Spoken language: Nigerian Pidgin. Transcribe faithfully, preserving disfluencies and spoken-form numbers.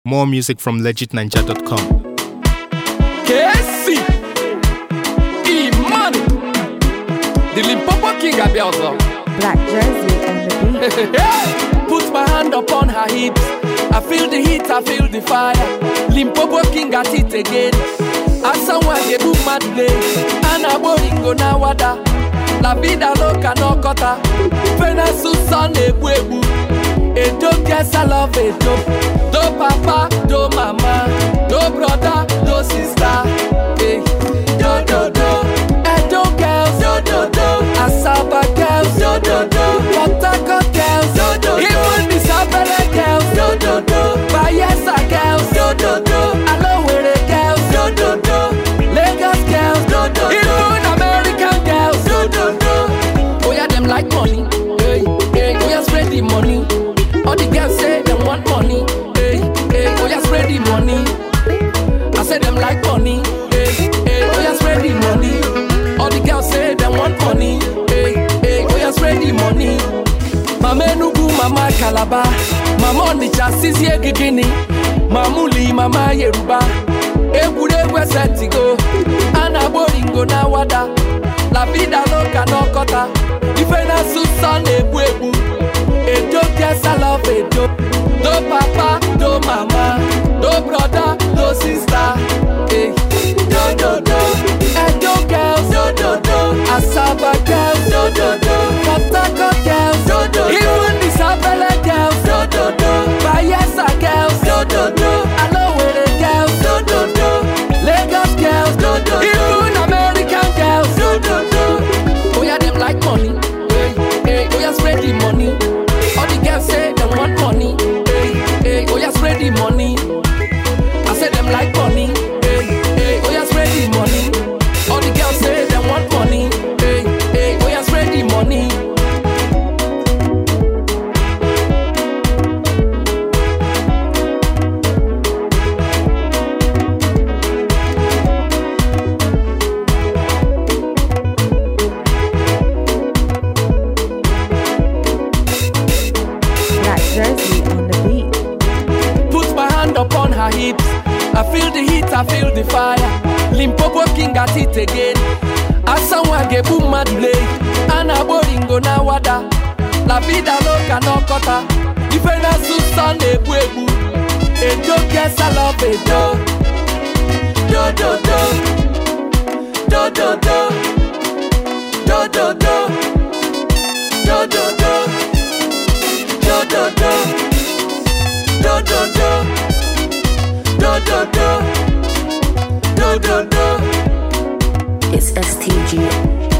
More music from legit ninja dot com. K C E-Money, the Limpopo King Abielzo. Black jersey on the beat. Put my hand upon her hips. I feel the heat, I feel the fire. Limpopo King at it again. As someone they book my day. Ana boringo na wada. La vida loca no kota. Pena susan ebu ebu. E do guess I love it do. Do papa, do mama. Do brother, do sister. Hey. Do do do. E do girls, do do do. Asaba girls, do do do. Potako girls, do do do. Even the Sabele girls, do do do. Bayelsa girls, do do do. Alowere girls, do do do. Lagos girls, do do do. Even American girls, do do do. Oh yeah, them like money. Hey, hey, oh yeah, spread the money. All the girls say them want money. Hey, hey, oh yeah, spread the money. I say them like money. Hey, hey, oh yeah, spread the money. All the girls say them want money. Hey, hey, oh yeah, spread the money. Mama Enugu, Mama Calabar, Mama Onitsha, Sisi Egigini, Mamuli, Mama Yoruba. Ebure we set to go. Ana boringo na wada. La vida loca no kota. Ifena susan ebu ebu. E do guess I love it do. Do papa, do mama. Do brother, do sister. Hey. Do do do. E do girls, do do do. Asaba girls, do do do. Potako girls, do do do. Even the Sabele girls, do do do. Bayelsa girls, do do do. Alowere girls, do do do. Lagos girls, do do do. Even American girls, do do do. Oh yeah, them like money. Hey, hey, oh yeah, spread the money. All the girls say them want money. Hey, hey, oh yeah, spread the money. I say them like money. Hey, hey, oh yeah, spread the money. All the girls say them want money. Hey, hey, oh yeah, spread the money. Jersey on the beat. Put my hand upon her hips. I feel the heat, I feel the fire. Limpopo King at it again. As someone get boom madule. Ana boringo na wada. La vida loca no kota. Ifena susan ebu ebu. E do guess I love it do. Do do do. Do do do. Do do do. Do do do. Do do do, do do do, do do do, do do do. It's S T G.